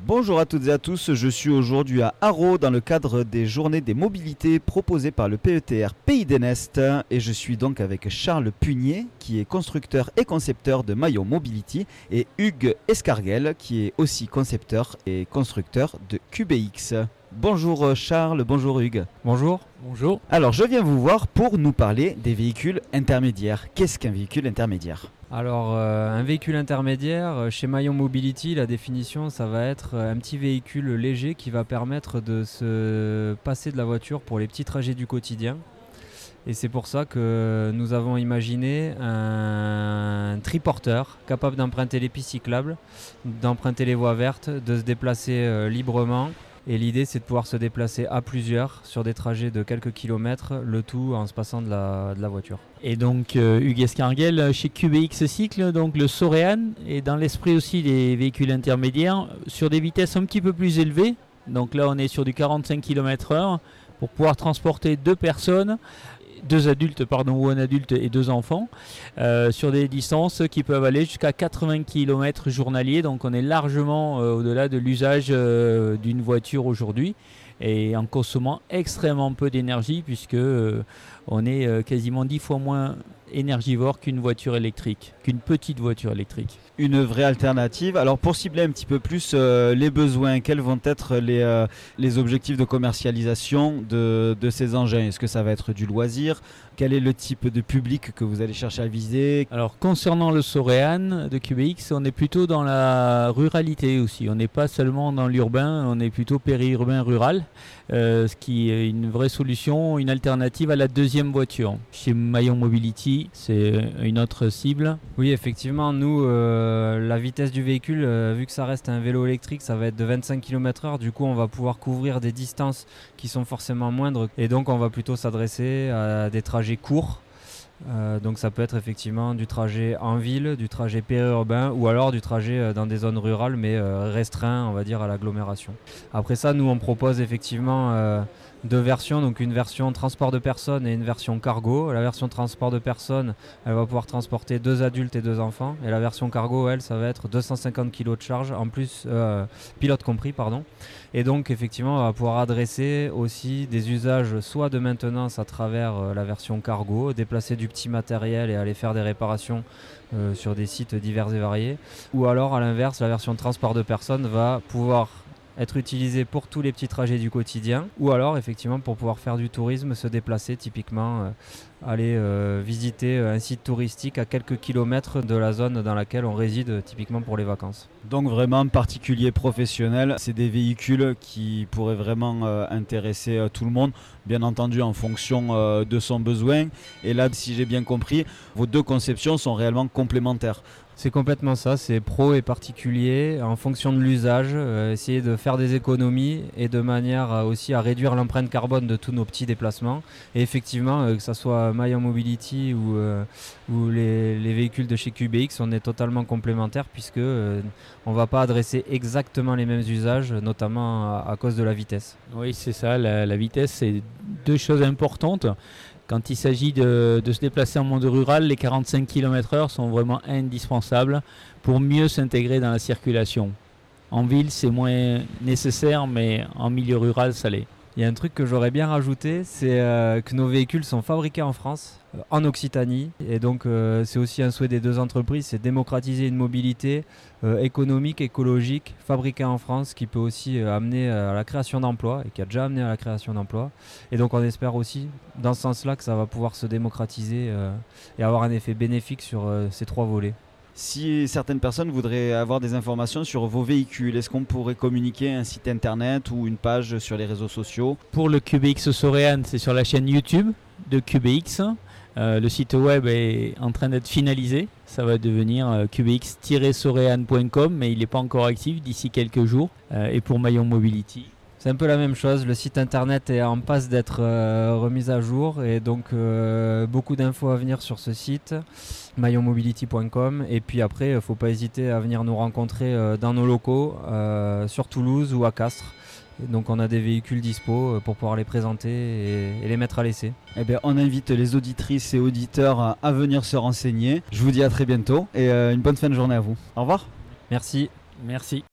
Bonjour à toutes et à tous, je suis aujourd'hui à Haro dans le cadre des journées des mobilités proposées par le PETR Pays d'Enest et je suis donc avec Charles Punier qui est constructeur et concepteur de Maillon Mobility et Hugues Escarguel qui est aussi concepteur et constructeur de QBX. Bonjour Charles, bonjour Hugues. Bonjour. Bonjour. Alors je viens vous voir pour nous parler des véhicules intermédiaires. Qu'est-ce qu'un véhicule intermédiaire ? Alors un véhicule intermédiaire, chez Maillon Mobility, la définition ça va être un petit véhicule léger qui va permettre de se passer de la voiture pour les petits trajets du quotidien. Et c'est pour ça que nous avons imaginé un triporteur capable d'emprunter les pistes cyclables, d'emprunter les voies vertes, de se déplacer librement. Et l'idée, c'est de pouvoir se déplacer à plusieurs sur des trajets de quelques kilomètres, le tout en se passant de la voiture. Et donc Hugues Escarguel chez QBX Cycle, donc le Sorean, et dans l'esprit aussi des véhicules intermédiaires sur des vitesses un petit peu plus élevées. Donc là, on est sur du 45 km/h pour pouvoir transporter deux adultes ou un adulte et deux enfants sur des distances qui peuvent aller jusqu'à 80 km journaliers. Donc on est largement au-delà de l'usage d'une voiture aujourd'hui et en consommant extrêmement peu d'énergie puisque on est quasiment 10 fois moins énergivore qu'une voiture électrique, qu'une petite voiture électrique. Une vraie alternative. Alors pour cibler un petit peu plus les besoins, quels vont être les objectifs de commercialisation de ces engins ? Est-ce que ça va être du loisir ? Quel est le type de public que vous allez chercher à viser ? Alors concernant le Sorean de QBX, on est plutôt dans la ruralité aussi. On n'est pas seulement dans l'urbain, on est plutôt périurbain rural, ce qui est une vraie solution, une alternative à la deuxième voiture. Chez Maillon Mobility, c'est une autre cible. Oui, effectivement, nous, la vitesse du véhicule, vu que ça reste un vélo électrique, ça va être de 25 km/h. Du coup, on va pouvoir couvrir des distances qui sont forcément moindres. Et donc, on va plutôt s'adresser à des trajets courts. Donc ça peut être effectivement du trajet en ville, du trajet périurbain ou alors du trajet dans des zones rurales mais restreint on va dire à l'agglomération. Après ça nous on propose effectivement deux versions, donc une version transport de personnes et une version cargo. La version transport de personnes elle va pouvoir transporter deux adultes et deux enfants et la version cargo elle ça va être 250 kg de charge en plus pilote compris pardon. Et donc effectivement on va pouvoir adresser aussi des usages soit de maintenance à travers la version cargo, déplacer du petit matériel et aller faire des réparations sur des sites divers et variés, ou alors à l'inverse la version transport de personnes va pouvoir être utilisée pour tous les petits trajets du quotidien ou alors effectivement pour pouvoir faire du tourisme, se déplacer typiquement, aller visiter un site touristique à quelques kilomètres de la zone dans laquelle on réside typiquement pour les vacances. Donc vraiment particulier professionnel, c'est des véhicules qui pourraient vraiment intéresser tout le monde, bien entendu en fonction de son besoin. Et là, si j'ai bien compris, vos deux conceptions sont réellement complémentaires. C'est complètement ça, c'est pro et particulier en fonction de l'usage, essayer de faire des économies et de manière aussi à réduire l'empreinte carbone de tous nos petits déplacements. Et effectivement, que ce soit Maillon Mobility ou les véhicules de chez QBX, on est totalement complémentaires puisque on ne va pas adresser exactement les mêmes usages, notamment à cause de la vitesse. Oui, c'est ça, la vitesse, c'est deux choses importantes. Quand il s'agit de se déplacer en monde rural, les 45 km/h sont vraiment indispensables pour mieux s'intégrer dans la circulation. En ville, c'est moins nécessaire, mais en milieu rural, ça l'est. Il y a un truc que j'aurais bien rajouté, c'est que nos véhicules sont fabriqués en France, en Occitanie. Et donc c'est aussi un souhait des deux entreprises, c'est démocratiser une mobilité économique, écologique, fabriquée en France, qui peut aussi amener à la création d'emplois et qui a déjà amené à la création d'emplois. Et donc on espère aussi dans ce sens-là que ça va pouvoir se démocratiser et avoir un effet bénéfique sur ces trois volets. Si certaines personnes voudraient avoir des informations sur vos véhicules, est-ce qu'on pourrait communiquer un site internet ou une page sur les réseaux sociaux ? Pour le QBX Sorean, c'est sur la chaîne YouTube de QBX. Le site web est en train d'être finalisé. Ça va devenir qbx-sorean.com, mais il n'est pas encore actif d'ici quelques jours. Et pour Maillon Mobility, c'est un peu la même chose, le site internet est en passe d'être remis à jour et donc beaucoup d'infos à venir sur ce site, maillonmobility.com. Et puis après, il ne faut pas hésiter à venir nous rencontrer dans nos locaux, sur Toulouse ou à Castres. Donc on a des véhicules dispo pour pouvoir les présenter et les mettre à l'essai. Eh bien, on invite les auditrices et auditeurs à venir se renseigner. Je vous dis à très bientôt et une bonne fin de journée à vous. Au revoir. Merci. Merci.